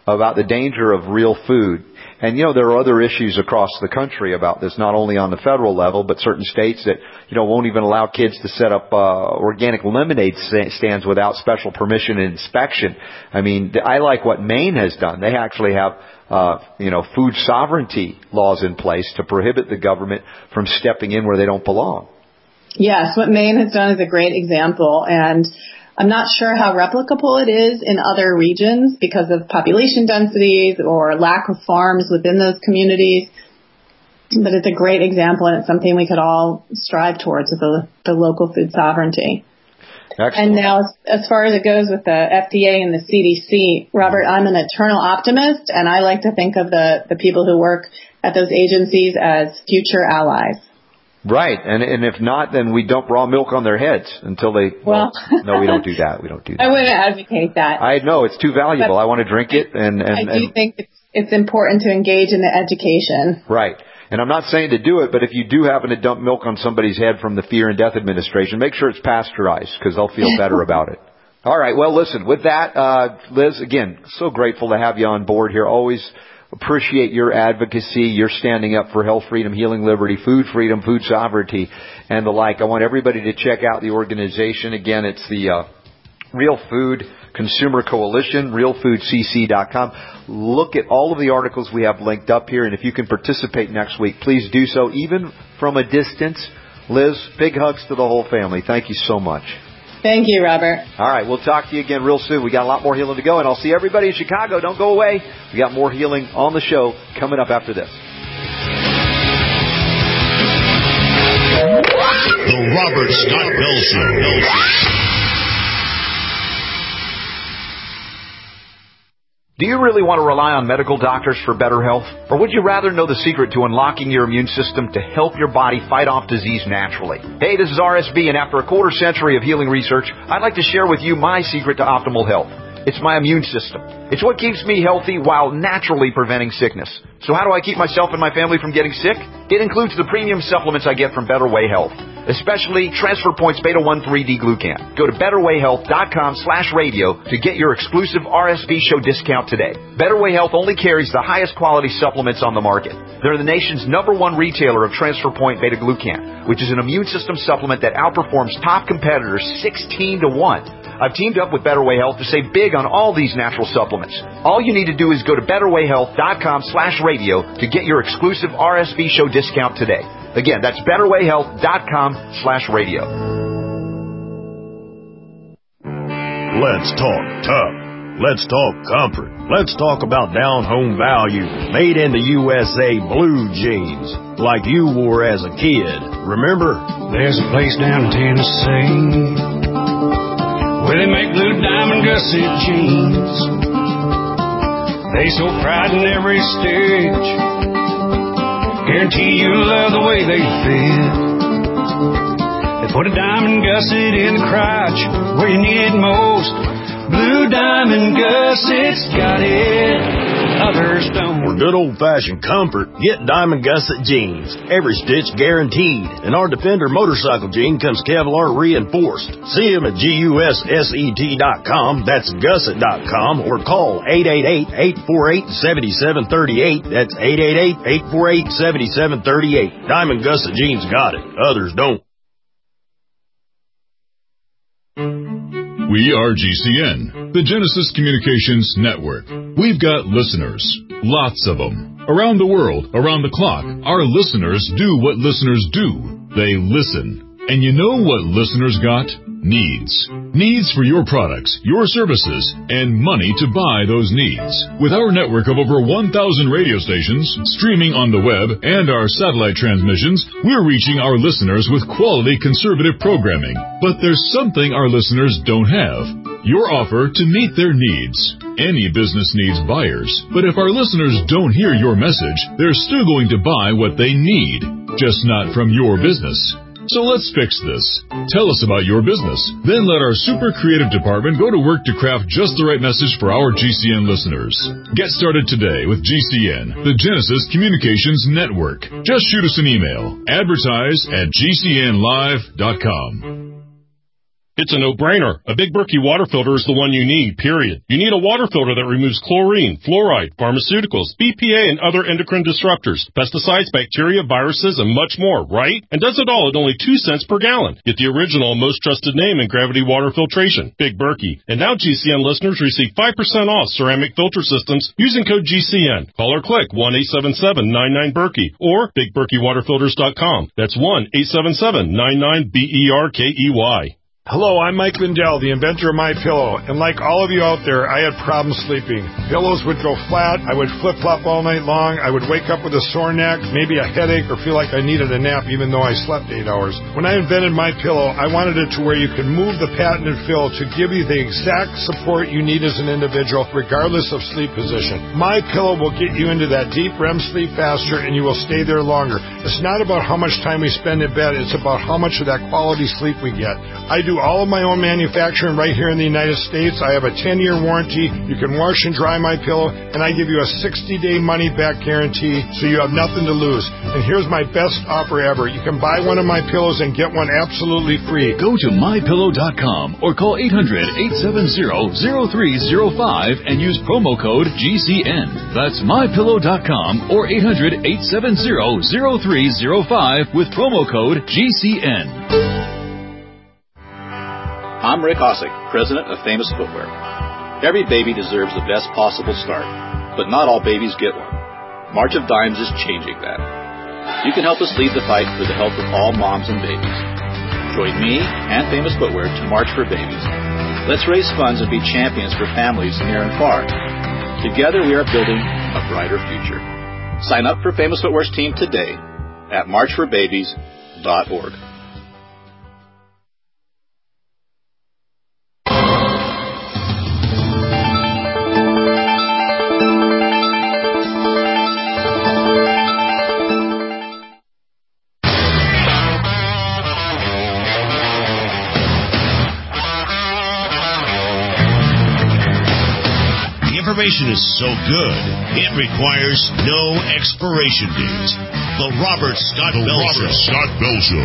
about the danger of real food. And, you know, there are other issues across the country about this, not only on the federal level, but certain states that, you know, won't even allow kids to set up uh, organic lemonade stands without special permission and inspection. I mean, I like what Maine has done. They actually have, uh, you know, food sovereignty laws in place to prohibit the government from stepping in where they don't belong. Yes, what Maine has done is a great example, and I'm not sure how replicable it is in other regions because of population densities or lack of farms within those communities. But it's a great example, and it's something we could all strive towards with the, the local food sovereignty. Excellent. And now, as, as far as it goes with the F D A and the C D C, Robert, I'm an eternal optimist, and I like to think of the, the people who work at those agencies as future allies. Right, and and if not, then we dump raw milk on their heads until they. Well, well no, we don't do that. We don't do that. I wouldn't advocate that. I know it's too valuable. But I want to drink it, and and I do and, think it's, it's important to engage in the education. Right, and I'm not saying to do it, but if you do happen to dump milk on somebody's head from the Fear and Death Administration, make sure it's pasteurized because they'll feel better about it. All right, well, listen. With that, uh, Liz, again, so grateful to have you on board here. Always. Appreciate your advocacy, your standing up for health freedom, healing liberty, food freedom, food sovereignty, and the like. I want everybody to check out the organization. Again, it's the uh, Real Food Consumer Coalition, real food c c dot com. Look at all of the articles we have linked up here, and if you can participate next week, please do so, even from a distance. Liz, big hugs to the whole family. Thank you so much. Thank you, Robert. All right, we'll talk to you again real soon. We got a lot more healing to go, and I'll see everybody in Chicago. Don't go away. We got more healing on the show coming up after this. The Robert Scott Bell Show. Do you really want to rely on medical doctors for better health? Or would you rather know the secret to unlocking your immune system to help your body fight off disease naturally? Hey, this is R S B, and after a quarter century of healing research, I'd like to share with you my secret to optimal health. It's my immune system. It's what keeps me healthy while naturally preventing sickness. So how do I keep myself and my family from getting sick? It includes the premium supplements I get from Better Way Health, especially Transfer Points Beta one three D Glucan. Go to betterwayhealth.com slash radio to get your exclusive R S V show discount today. Better Way Health only carries the highest quality supplements on the market. They're the nation's number one retailer of Transfer Point Beta Glucan, which is an immune system supplement that outperforms top competitors sixteen to one. I've teamed up with Better Way Health to save big on all these natural supplements. All you need to do is go to betterwayhealth.com slash radio to get your exclusive R S V show discount today. Again, that's betterwayhealth.com slash radio. Let's talk tough. Let's talk comfort. Let's talk about down-home value, made in the U S A blue jeans, like you wore as a kid. Remember? There's a place down in Tennessee where they make blue diamond gusset jeans. They show pride in every stitch. Guarantee you'll love the way they fit. They put a diamond gusset in the crotch where you need it most. Blue diamond gussets got it, others don't. For good old-fashioned comfort, get Diamond Gusset jeans. Every stitch guaranteed. And our Defender motorcycle jean comes Kevlar reinforced. See them at gusset dot com, that's gusset dot com, or call eight eight eight, eight four eight, seven seven three eight. That's eight eight eight, eight four eight, seven seven three eight. Diamond Gusset jeans got it, others don't. We are G C N, the Genesis Communications Network. We've got listeners, lots of them. Around the world, around the clock, our listeners do what listeners do. They listen. And you know what listeners got? Needs. Needs for your products, your services, and money to buy those needs. With our network of over one thousand radio stations, streaming on the web, and our satellite transmissions, we're reaching our listeners with quality conservative programming. But there's something our listeners don't have. Your offer to meet their needs. Any business needs buyers, but if our listeners don't hear your message, they're still going to buy what they need, just not from your business. So let's fix this. Tell us about your business. Then let our super creative department go to work to craft just the right message for our G C N listeners. Get started today with G C N, the Genesis Communications Network. Just shoot us an email. Advertise at g c n live dot com. It's a no-brainer. A Big Berkey water filter is the one you need, period. You need a water filter that removes chlorine, fluoride, pharmaceuticals, B P A, and other endocrine disruptors, pesticides, bacteria, viruses, and much more, right? And does it all at only two cents per gallon. Get the original, most trusted name in gravity water filtration, Big Berkey. And now G C N listeners receive five percent off ceramic filter systems using code G C N. Call or click one eight seven seven nine nine Berkey or big berkey water filters dot com. That's one eight seven seven nine nine B E R K E Y. Hello, I'm Mike Lindell, the inventor of MyPillow, and like all of you out there, I had problems sleeping. Pillows would go flat, I would flip-flop all night long, I would wake up with a sore neck, maybe a headache, or feel like I needed a nap even though I slept eight hours. When I invented MyPillow, I wanted it to where you could move the patented fill to give you the exact support you need as an individual, regardless of sleep position. MyPillow will get you into that deep R E M sleep faster, and you will stay there longer. It's not about how much time we spend in bed, it's about how much of that quality sleep we get. I do all of my own manufacturing right here in the United States. I have a ten-year warranty. You can wash and dry my pillow, and I give you a sixty-day money-back guarantee, so you have nothing to lose. And here's my best offer ever. You can buy one of my pillows and get one absolutely free. Go to my pillow dot com or call eight hundred, eight seven zero, zero three zero five and use promo code G C N. That's my pillow dot com or eight hundred, eight seven zero, zero three zero five with promo code G C N. I'm Rick Osick, president of Famous Footwear. Every baby deserves the best possible start, but not all babies get one. March of Dimes is changing that. You can help us lead the fight for the health of all moms and babies. Join me and Famous Footwear to March for Babies. Let's raise funds and be champions for families near and far. Together we are building a brighter future. Sign up for Famous Footwear's team today at march for babies dot org. Information is so good, it requires no expiration date. The Robert Scott the Bell Robert Show. Scott Bell Show.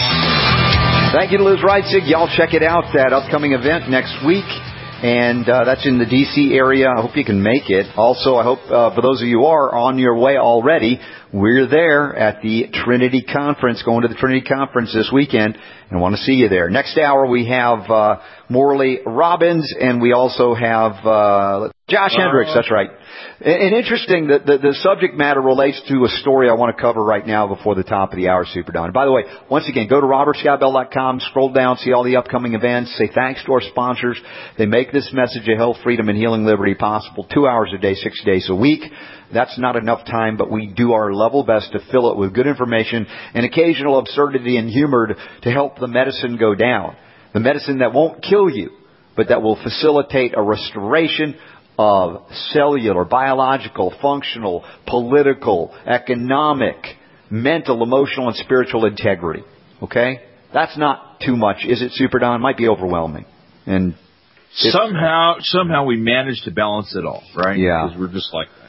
Thank you to Liz Reitzig. Y'all check it out, that upcoming event next week. And uh, that's in the D C area. I hope you can make it. Also, I hope uh, for those of you who are on your way already, we're there at the Trinity Conference, going to the Trinity Conference this weekend, and I want to see you there. Next hour, we have uh, Morley Robbins, and we also have uh, Josh uh, Hendricks. That's right. And interesting that the, the subject matter relates to a story I want to cover right now before the top of the hour, Super Don. By the way, once again, go to robert scott bell dot com, scroll down, see all the upcoming events, say thanks to our sponsors. They make this message of health, freedom, and healing liberty possible two hours a day, six days a week. That's not enough time, but we do our level best to fill it with good information and occasional absurdity and humor to help the medicine go down. The medicine that won't kill you, but that will facilitate a restoration of cellular, biological, functional, political, economic, mental, emotional, and spiritual integrity. Okay? That's not too much, is it, Super Don? It might be overwhelming. And somehow, somehow we manage to balance it all, right? Yeah. Because we're just like that.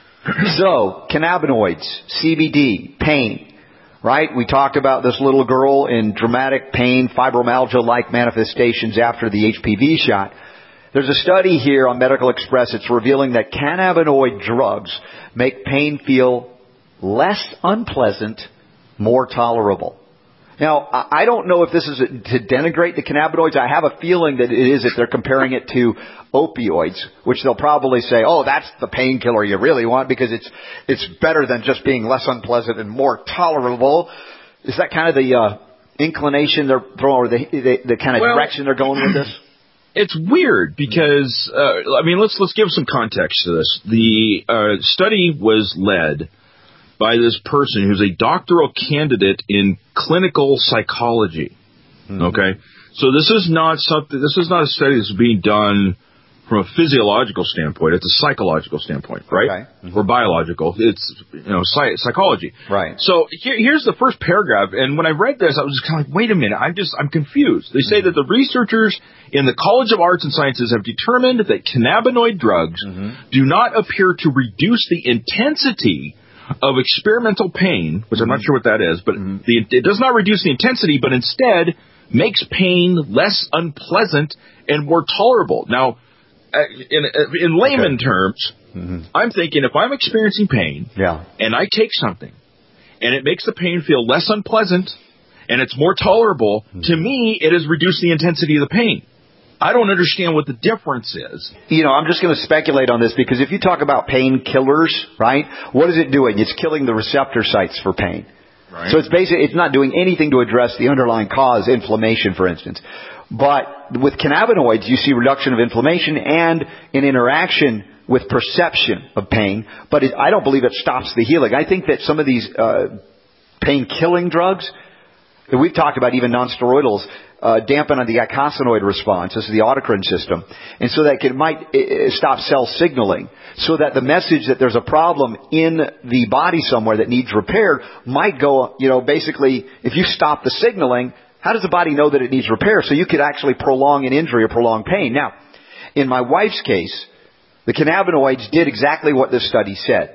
So, cannabinoids, C B D, pain, right? We talked about this little girl in dramatic pain, fibromyalgia-like manifestations after the H P V shot. There's a study here on Medical Express. It's revealing that cannabinoid drugs make pain feel less unpleasant, more tolerable. Now, I don't know if this is to denigrate the cannabinoids. I have a feeling that it is if they're comparing it to opioids, which they'll probably say, oh, that's the painkiller you really want because it's it's better than just being less unpleasant and more tolerable. Is that kind of the uh, inclination they're throwing, or the, the, the kind of well, direction they're going with this? It's weird because, uh, I mean, let's let's give some context to this. The uh, study was led by this person who's a doctoral candidate in clinical psychology. Mm-hmm. Okay, so this is not something. This is not a study that's being done from a physiological standpoint. It's a psychological standpoint, right? Okay. Mm-hmm. Or biological. It's you know psych- psychology. Right. So here, here's the first paragraph. And when I read this, I was just kind of like, wait a minute. I'm just I'm confused. They say mm-hmm. that the researchers in the College of Arts and Sciences have determined that cannabinoid drugs mm-hmm. do not appear to reduce the intensity of experimental pain, which mm-hmm. I'm not sure what that is, but mm-hmm. the, it does not reduce the intensity, but instead makes pain less unpleasant and more tolerable. Now, in, in layman okay. terms, mm-hmm. I'm thinking if I'm experiencing pain yeah. and I take something and it makes the pain feel less unpleasant and it's more tolerable, mm-hmm. to me, it has reduced the intensity of the pain. I don't understand what the difference is. You know, I'm just going to speculate on this because if you talk about painkillers, right, what is it doing? It's killing the receptor sites for pain. Right. So it's basically, it's not doing anything to address the underlying cause, inflammation, for instance. But with cannabinoids, you see reduction of inflammation and an interaction with perception of pain. But it, I don't believe it stops the healing. I think that some of these uh, pain-killing drugs that we've talked about, even non-steroidals, uh, dampen on the eicosanoid response. This is the autocrine system. And so that it might uh, stop cell signaling. So that the message that there's a problem in the body somewhere that needs repaired might go, you know, basically, if you stop the signaling, how does the body know that it needs repair? So you could actually prolong an injury or prolong pain. Now, in my wife's case, the cannabinoids did exactly what this study said.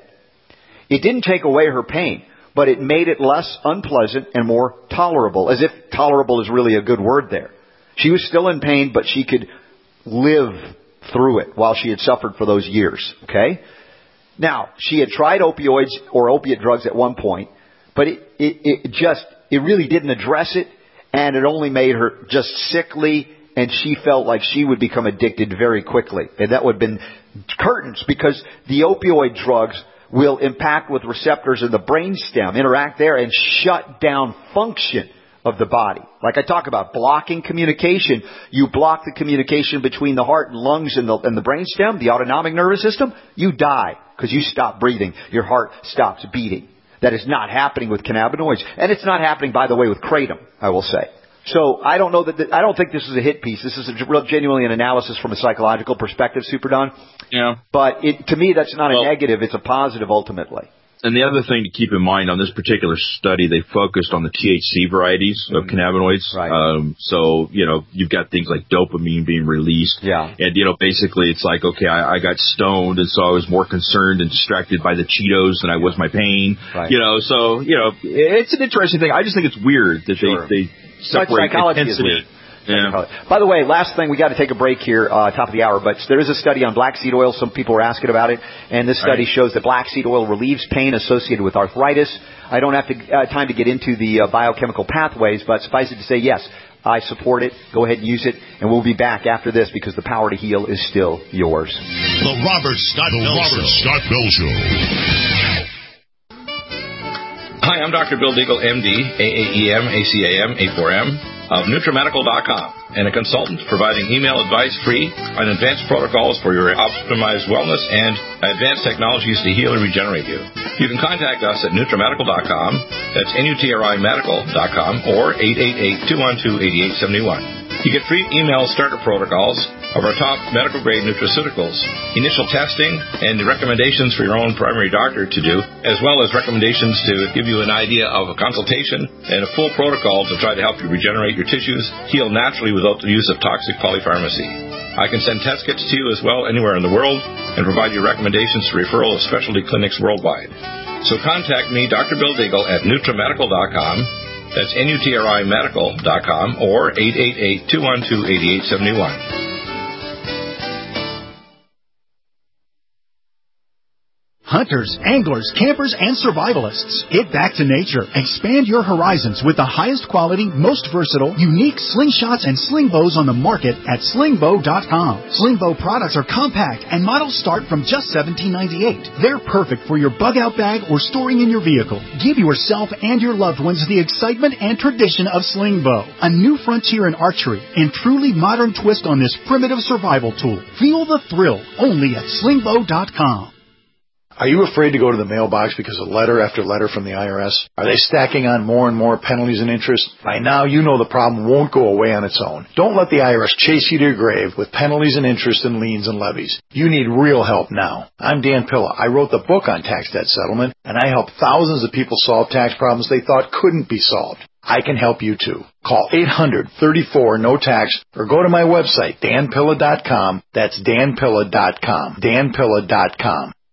It didn't take away her pain, but it made it less unpleasant and more tolerable, as if tolerable is really a good word there. She was still in pain, but she could live through it while she had suffered for those years. Okay? Now, she had tried opioids or opiate drugs at one point, but it, it, it just, it really didn't address it, and it only made her just sickly, and she felt like she would become addicted very quickly. And that would have been curtains, because the opioid drugs will impact with receptors in the brainstem, interact there, and shut down function of the body. Like I talk about blocking communication. You block the communication between the heart and lungs and the, and the brainstem, the autonomic nervous system, you die because you stop breathing. Your heart stops beating. That is not happening with cannabinoids. And it's not happening, by the way, with kratom, I will say. So I don't know that, the, I don't think this is a hit piece. This is a real, genuinely an analysis from a psychological perspective, Super Don. Yeah. But it, to me, that's not well, a negative. It's a positive ultimately. And the other thing to keep in mind on this particular study, they focused on the T H C varieties of mm-hmm. cannabinoids. Right. Um, so, you know, you've got things like dopamine being released. Yeah. And, you know, basically it's like, okay, I, I got stoned, and so I was more concerned and distracted by the Cheetos than I was my pain. Right. You know, so, you know, it's an interesting thing. I just think it's weird that sure. they, they separate intensity. Yeah. By the way, last thing, we got to take a break here, uh, top of the hour, but there is a study on black seed oil. Some people were asking about it, and this study right. shows that black seed oil relieves pain associated with arthritis. I don't have to, uh, time to get into the uh, biochemical pathways, but suffice it to say, yes, I support it. Go ahead and use it, and we'll be back after this because the power to heal is still yours. The Robert Scott the Bell Robert Show. Scott Bell Show. Hi, I'm Doctor Bill Deagle, M D, A A E M, A C A M, A four M, of NutriMedical dot com, and a consultant providing email advice free on advanced protocols for your optimized wellness and advanced technologies to heal and regenerate you. You can contact us at NutriMedical dot com, that's N U T R I Medical dot com, or eight eight eight, two one two, eight eight seven one. You get free email starter protocols of our top medical-grade nutraceuticals, initial testing, and the recommendations for your own primary doctor to do, as well as recommendations to give you an idea of a consultation and a full protocol to try to help you regenerate your tissues, heal naturally without the use of toxic polypharmacy. I can send test kits to you as well anywhere in the world and provide you recommendations to referral of specialty clinics worldwide. So contact me, Doctor Bill Deagle, at NutriMedical dot com. That's N U T R I Medical dot com, or eight eight eight, two one two, eight eight seven one. Hunters, anglers, campers, and survivalists. Get back to nature. Expand your horizons with the highest quality, most versatile, unique slingshots and sling bows on the market at sling bow dot com. Sling bow products are compact and models start from just seventeen ninety-eight. They're perfect for your bug out bag or storing in your vehicle. Give yourself and your loved ones the excitement and tradition of sling bow, a new frontier in archery and truly modern twist on this primitive survival tool. Feel the thrill only at sling bow dot com. Are you afraid to go to the mailbox because of letter after letter from the I R S? Are they stacking on more and more penalties and interest? By now, you know the problem won't go away on its own. Don't let the I R S chase you to your grave with penalties and interest and liens and levies. You need real help now. I'm Dan Pilla. I wrote the book on tax debt settlement, and I help thousands of people solve tax problems they thought couldn't be solved. I can help you too. Call eight hundred, thirty-four, no tax or go to my website, Dan Pilla dot com. That's Dan Pilla dot com. Dan Pilla dot com.